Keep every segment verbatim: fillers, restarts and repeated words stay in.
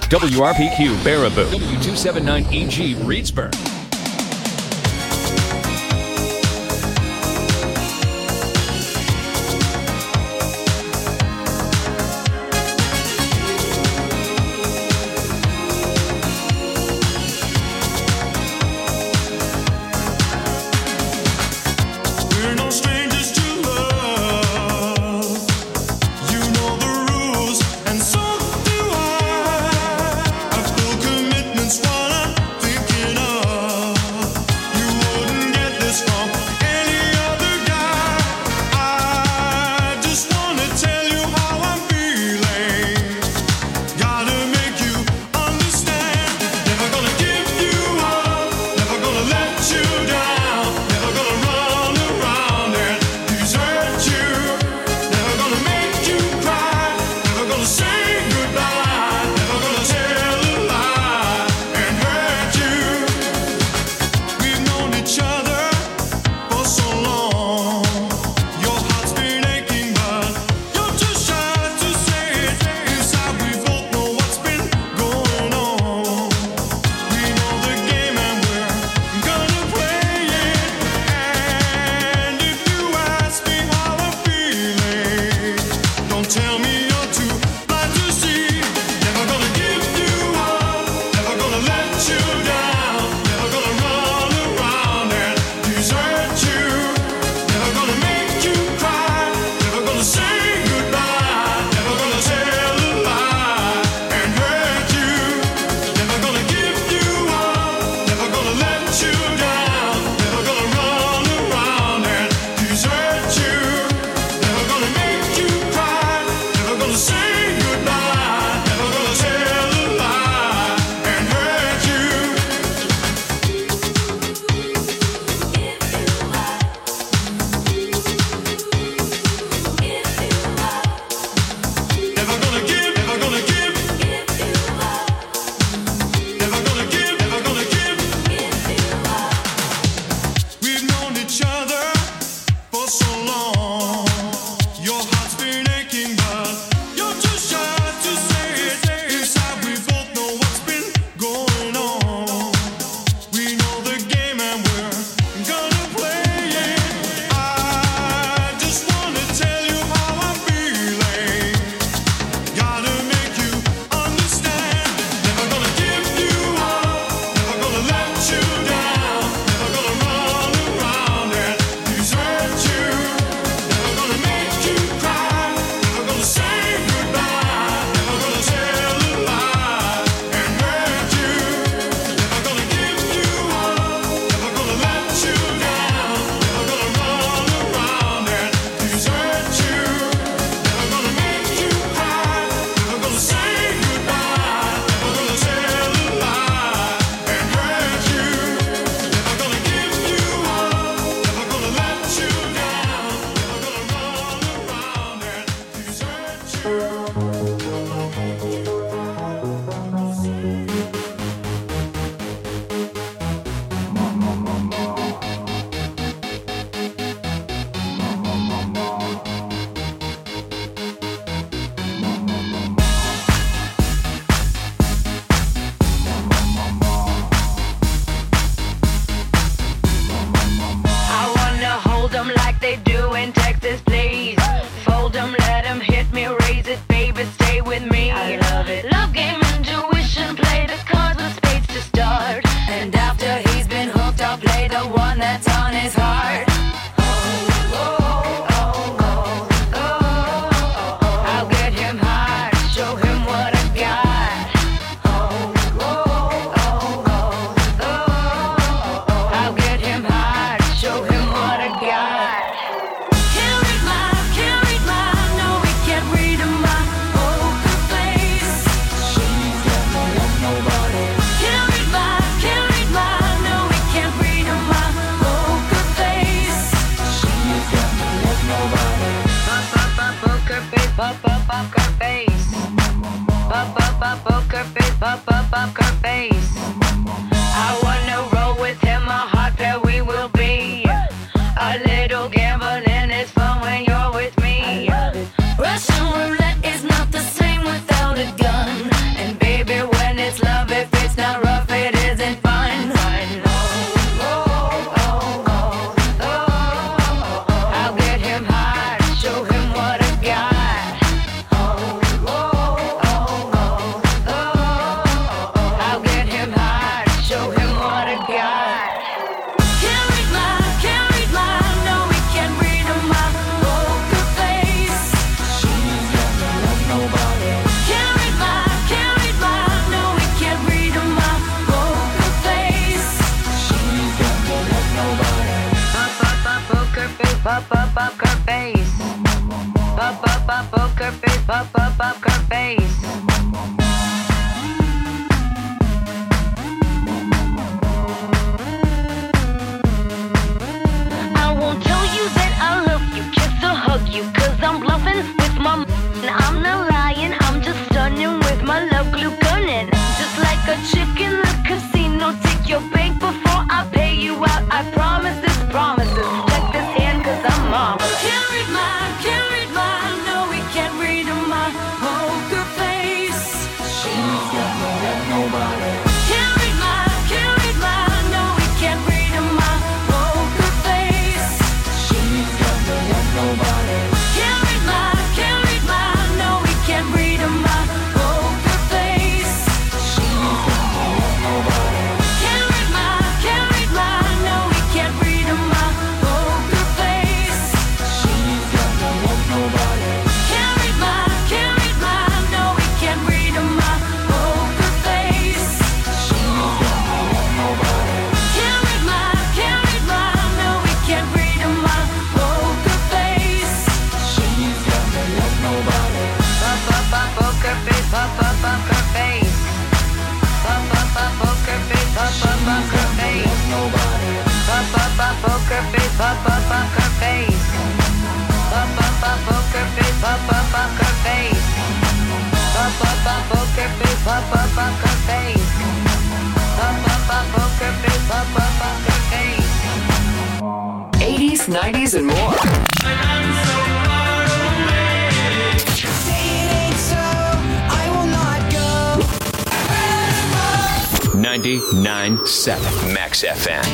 W R P Q Baraboo, W two seventy-nine E G Reedsburg. Russian roulette is not the same without a gun. And baby, when Pop up her face. I won't tell you that I love you, kiss or hug you, cause I'm bluffing with my m- I'm not lying, I'm just stunning with my love glue gunning. Just like a chick in the casino, take your bank before I pay you out. I promise this promises. Check this hand cause I'm marvelous. Can't read mine, can't read mine. No, we can't read my poker face. She's got no love, nobody. Can't read mine, can't read mine. No, we can't read my poker face. She's got no love, nobody. Can't read mine, can't read mine. No, we can't read my poker face. She's got no love, nobody. Can't read mine, can't read mine. No, we can't read my poker face. She's got no love, nobody. Can't read mine, can't read mine. No, we can't read my poker face. She's got no love, nobody. Can't read mine, can't read mine. No, we can't read my poker face. She's got no love, nobody. Pop up up poker face, pop up poker face. Pop up up poker face, pop up poker face. Nobody. Pop up up poker face, pop up poker face. Pop up up poker face, pop up poker face. Pop up up poker face, pop up poker face. Pop up up poker face, pop up poker face. eighties, nineties, and more. ninety-nine point seven Max F M.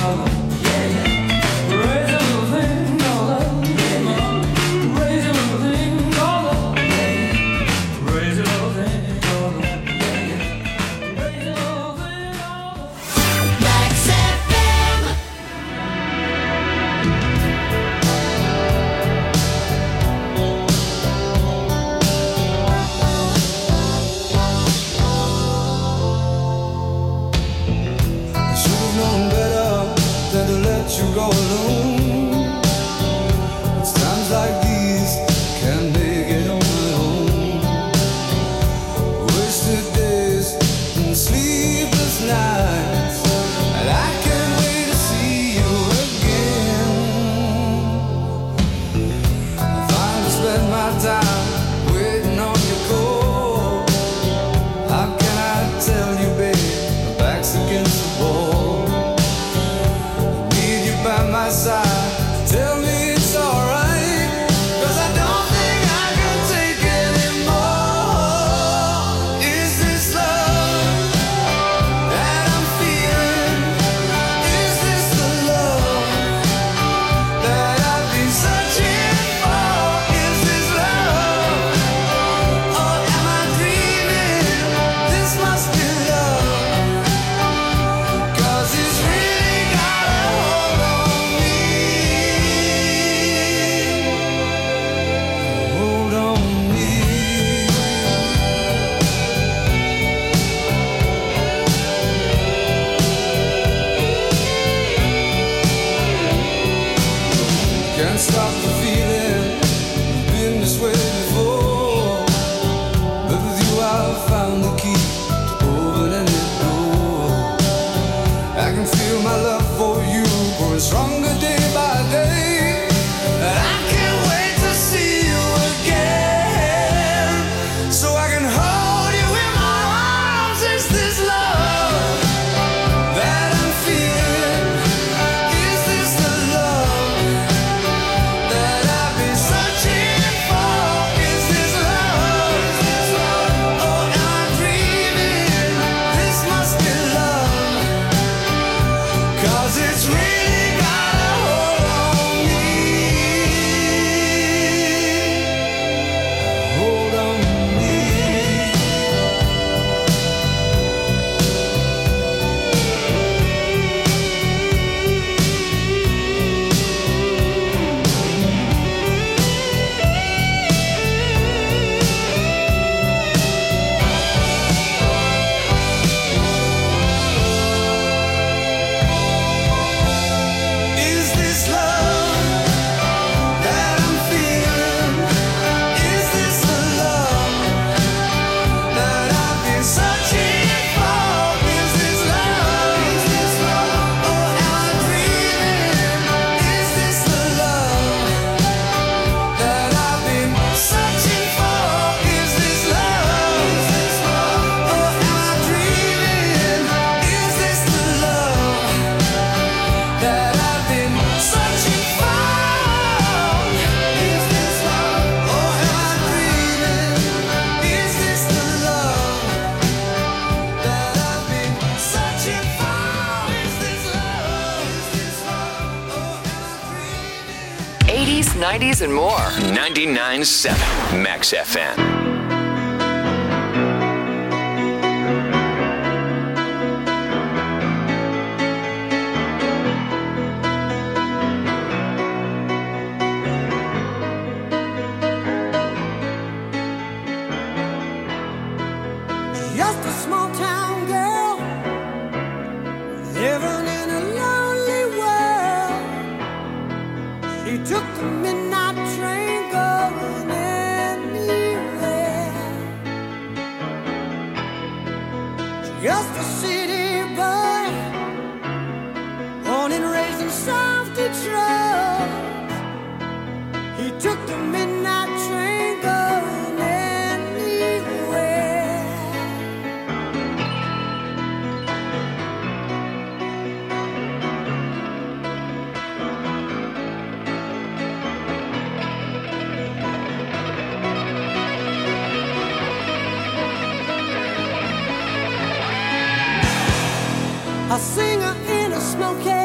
Raise a little thing, nineties, and more. ninety-nine point seven Max F M. Just a small town girl living in a lonely world. She took the midnight train going anywhere. Just a city boy, born and raised in South Detroit. He took the midnight train going anywhere. A singer in a smoky